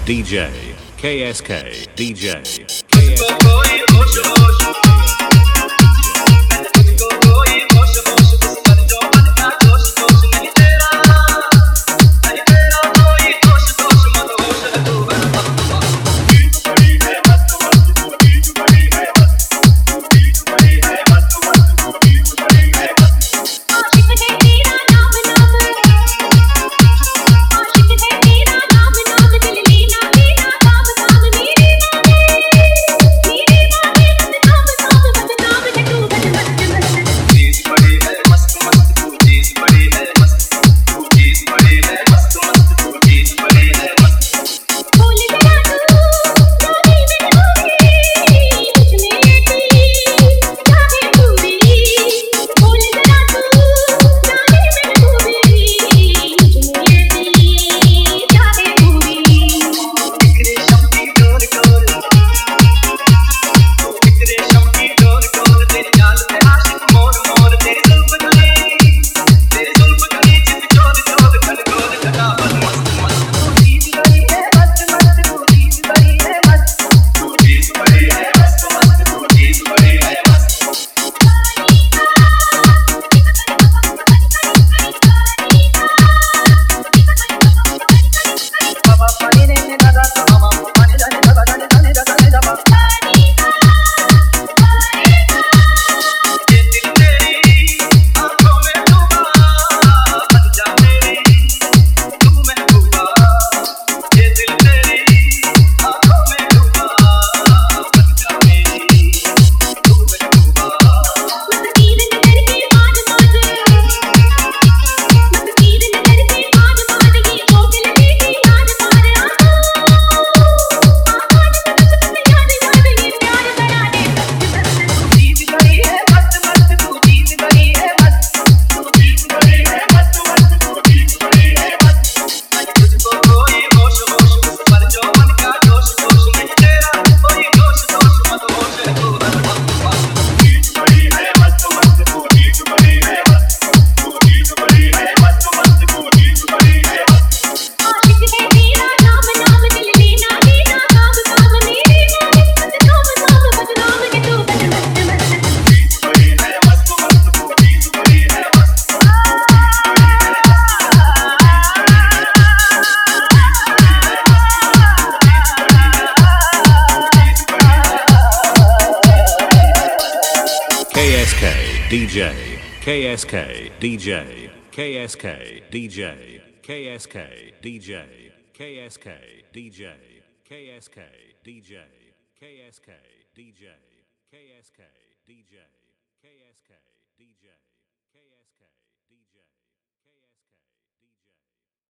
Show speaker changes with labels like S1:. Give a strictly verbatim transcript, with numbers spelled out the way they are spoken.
S1: D J, K S K, D J, K S K. K S K, D J, K S K, D J, K S K, D J, K S K, D J, K S K, D J, K S K, D J, K S K, D J, K S K, D J, K S K, D J, K S K.